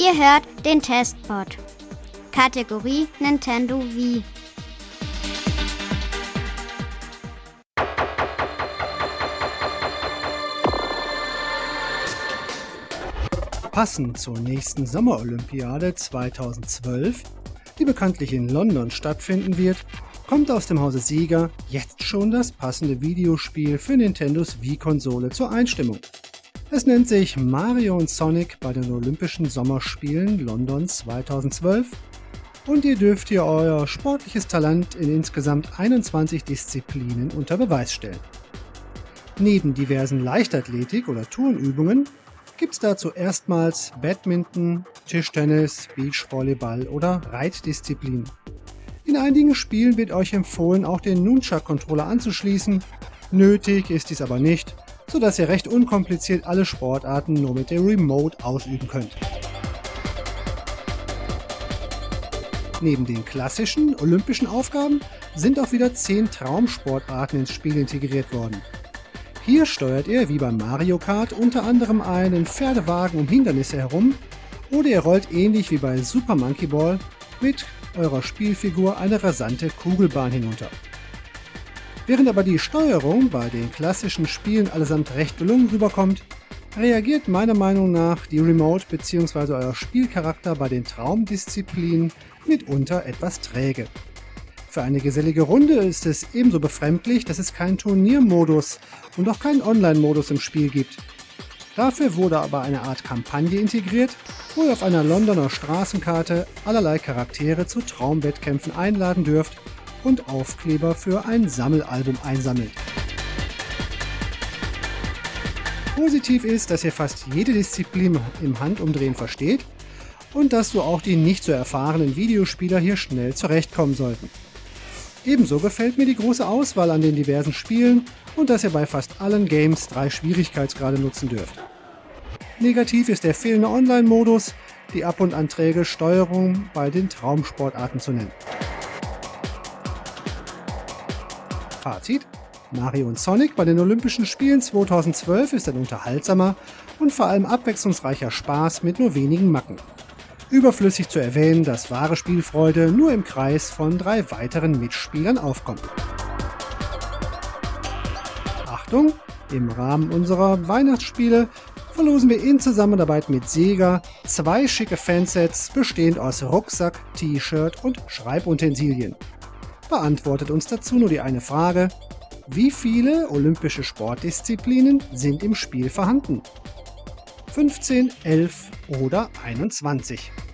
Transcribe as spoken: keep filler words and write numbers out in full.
Ihr hört den Testpod. Kategorie Nintendo Wii. Passend zur nächsten Sommerolympiade zweitausendzwölf, die bekanntlich in London stattfinden wird, kommt aus dem Hause Sega jetzt schon das passende Videospiel für Nintendos Wii-Konsole zur Einstimmung. Es nennt sich Mario und Sonic bei den Olympischen Sommerspielen London zweitausendzwölf und ihr dürft hier euer sportliches Talent in insgesamt einundzwanzig Disziplinen unter Beweis stellen. Neben diversen Leichtathletik- oder Turnübungen gibt es dazu erstmals Badminton, Tischtennis, Beachvolleyball oder Reitdisziplinen. In einigen Spielen wird euch empfohlen, auch den Nunchuk-Controller anzuschließen. Nötig ist dies aber nicht, sodass ihr recht unkompliziert alle Sportarten nur mit der Remote ausüben könnt. Neben den klassischen olympischen Aufgaben sind auch wieder zehn Traumsportarten ins Spiel integriert worden. Hier steuert ihr wie beim Mario Kart unter anderem einen Pferdewagen um Hindernisse herum oder ihr rollt ähnlich wie bei Super Monkey Ball mit eurer Spielfigur eine rasante Kugelbahn hinunter. Während aber die Steuerung bei den klassischen Spielen allesamt recht gelungen rüberkommt, reagiert meiner Meinung nach die Remote bzw. euer Spielcharakter bei den Traumdisziplinen mitunter etwas träge. Für eine gesellige Runde ist es ebenso befremdlich, dass es keinen Turniermodus und auch keinen Online-Modus im Spiel gibt. Dafür wurde aber eine Art Kampagne integriert, wo ihr auf einer Londoner Straßenkarte allerlei Charaktere zu Traumwettkämpfen einladen dürft und Aufkleber für ein Sammelalbum einsammelt. Positiv ist, dass ihr fast jede Disziplin im Handumdrehen versteht und dass so auch die nicht so erfahrenen Videospieler hier schnell zurechtkommen sollten. Ebenso gefällt mir die große Auswahl an den diversen Spielen und dass ihr bei fast allen Games drei Schwierigkeitsgrade nutzen dürft. Negativ ist der fehlende Online-Modus, die ab und an träge Steuerung bei den Traumsportarten zu nennen. Fazit: Mario und Sonic bei den Olympischen Spielen zweitausendzwölf ist ein unterhaltsamer und vor allem abwechslungsreicher Spaß mit nur wenigen Macken. Überflüssig zu erwähnen, dass wahre Spielfreude nur im Kreis von drei weiteren Mitspielern aufkommt. Achtung! Im Rahmen unserer Weihnachtsspiele verlosen wir in Zusammenarbeit mit Sega zwei schicke Fansets bestehend aus Rucksack, T-Shirt und Schreibutensilien. Beantwortet uns dazu nur die eine Frage: Wie viele olympische Sportdisziplinen sind im Spiel vorhanden? fünfzehn, elf oder einundzwanzig?